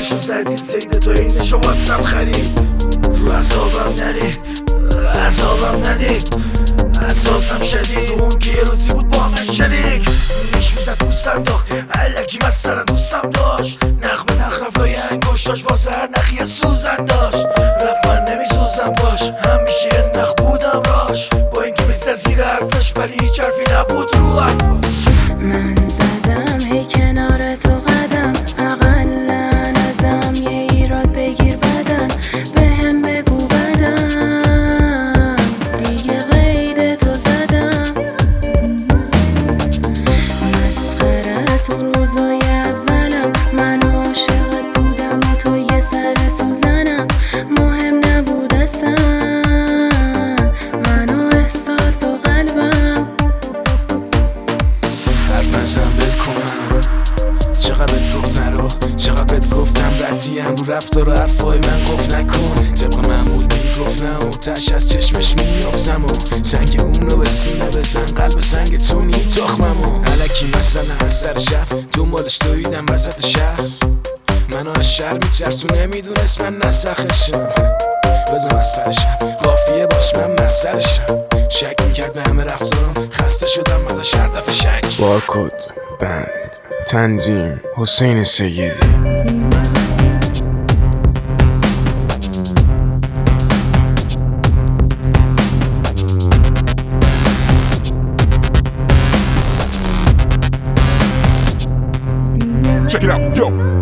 سیدشو زدی سید تو اینشو واسم خرید رو اصابم نری اصابم ندی احساسم شدید اون که یه روزی بود با من شریک نیش میزد پوست انداخت علکی مثلا دوستم داشت نغمه نخرف لای انگشتاش واسه هر نخی سوزن داشت رفت من نمیسوزم باش همیشه یه نخ بودم راش با اینکه میزد زیر حرفش ولی هیچ حرفی نبود رو حرفاش من زدم هی کنار تو قدم اقلا ازم یه ایراد بگیر بدن بهم بگو بدم دیگه قید تو زدم مسخره از اون روزای اولم من عاشقت بودم و تو یه سر سوزنم مهم نبود اصلا من و احساس و قلبم حرف نزن بکن منو چقدر بهت گفت نرو چقدر بهت گفتم بدیم رو رفتار و حرفای من گفت نکن طبق معمول میگفتم و تش از چشمش میافتم و سنگ اونو به سینه بزن قلب سنگ تو میتخمم و علکی مثلا از سر شب دنبالش دویدم وسط شهر منو از شهر میترسو نمیدونست من نسخشم بزن مسخرشم قافیه باش من مسخرشم شک میکرد به همه رفتارم خسته شدم ازش هر دفعه شک بارکد بند تنظیم حسین سیدی Check it out, yo.